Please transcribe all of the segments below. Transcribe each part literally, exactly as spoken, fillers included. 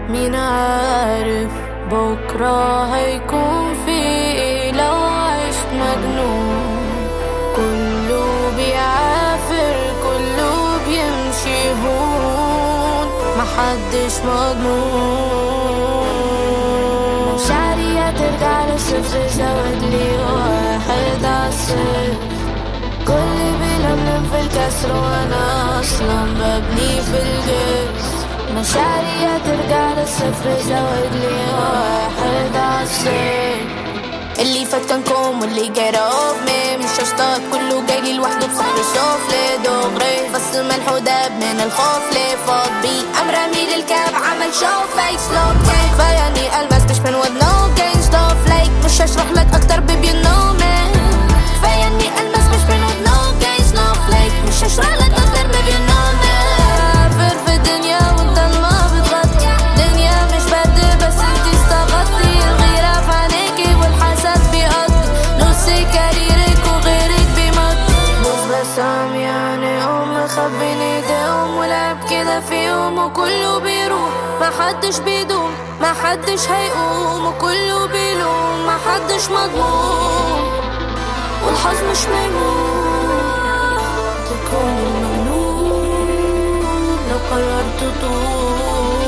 مين عارف بكرة هيكون في ايه لو عشت مجنون. كله بيعافر كله بيمشي هون، محدش مضمون. مشاعري هترجع لصفر زود لي واحد عالصفر. كل بيلملم في الكسر وانا اصلا ببني في الجسر. مشاعري هترجع للصفر زود لي واحد عالصفر. اللي فات كان كوم واللي جاي رقوف مي مش هشتاط، كله جايلي لوحده بصحر السفلي دغري. فص الملح وداب من الخوف ليه فاض بي قام رامي للكاب عمل شو فيس لوك. كفاياني المس مش من ود نو جين ستوب لايك. مش هشرح لك اكتر بيبي يو نو مي. كفاياني المس مش من ود نو جين ستوب لايك. مش هشرح لك اكتر بيبي يو نو مي. عافر في الدنيا والضلمة بتغطي دنيا مش برد بس انتي استغطي. الغيرة في عينيكي والحسد بيقضي نصي كاريرك وغيرك بيمضي. بص بس عم يعني ام خبيني ايديهم ولعب كده فيهم وكله بيروح محدش بيدوم محدش هيقوم وكله بيلوم محدش مضمون. والحظ مش ميمون تكون المجنون لو قررت تطول.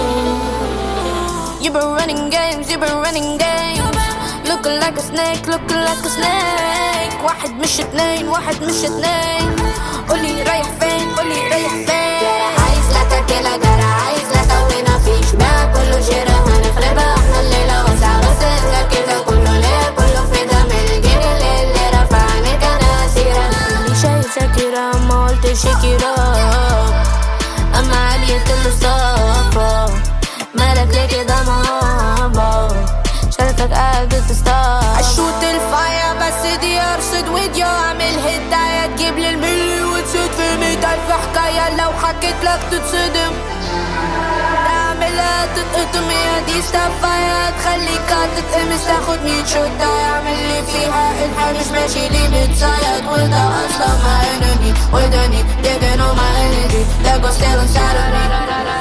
You've been running games, you've been running games. Looking like a snake, looking like a snake. واحد مش اتنين واحد مش اتنين. قولي رايح فين قولي رايح فين. عايز لا تاكلها جرى عايز لا توينا فيش بقى كله شرا هنخربها احنا الليلة وسع غسلنا كده كله ليه كله في دم الجيل اللي رفعني كان اسيرة. اللي شايف شاكرة ما قلت شكرا اما علية الصفا. مالك ليه كده ماما شايفك قاعد بتستار. اشوت الفاير بس دي ارصد فيديو اعمل هداية تجيب لي الملي وتزيد في مية الف حكاية. لو حكيت لك تتصدم اعملها تتقطم يا دي ستافاية تخليك تتقمص تاخد مية شوتة. يعمل لي فيها الحال مش ماشي لي متصيد وده اصلا ما انمي وداني digging on my energy that goes still inside of me.